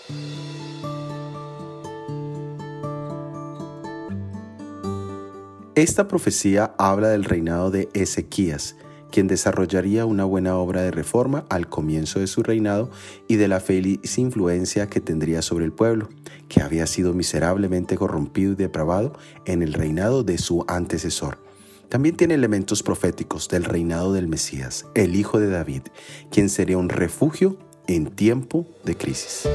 Esta profecía habla del reinado de Ezequías, quien desarrollaría una buena obra de reforma al comienzo de su reinado y de la feliz influencia que tendría sobre el pueblo, que había sido miserablemente corrompido y depravado en el reinado de su antecesor. También tiene elementos proféticos del reinado del Mesías, el hijo de David, quien sería un refugio en tiempo de crisis.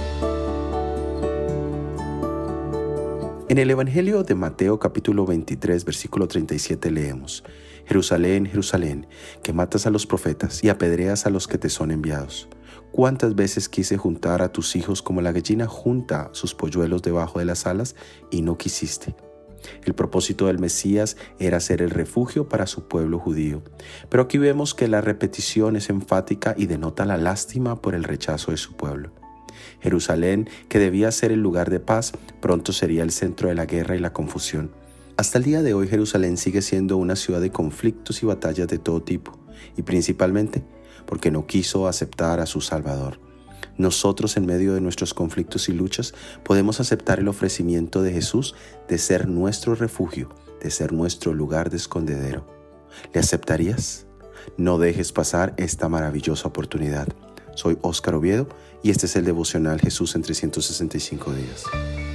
En el Evangelio de Mateo capítulo 23, versículo 37 leemos: Jerusalén, Jerusalén, que matas a los profetas y apedreas a los que te son enviados. ¿Cuántas veces quise juntar a tus hijos como la gallina junta sus polluelos debajo de las alas y no quisiste? El propósito del Mesías era ser el refugio para su pueblo judío. Pero aquí vemos que la repetición es enfática y denota la lástima por el rechazo de su pueblo. Jerusalén, que debía ser el lugar de paz, pronto sería el centro de la guerra y la confusión. Hasta el día de hoy Jerusalén sigue siendo una ciudad de conflictos y batallas de todo tipo, y principalmente porque no quiso aceptar a su Salvador. Nosotros, en medio de nuestros conflictos y luchas, podemos aceptar el ofrecimiento de Jesús de ser nuestro refugio, de ser nuestro lugar de escondedero. ¿Le aceptarías? No dejes pasar esta maravillosa oportunidad. Soy Óscar Oviedo y este es el devocional Jesús en 365 días.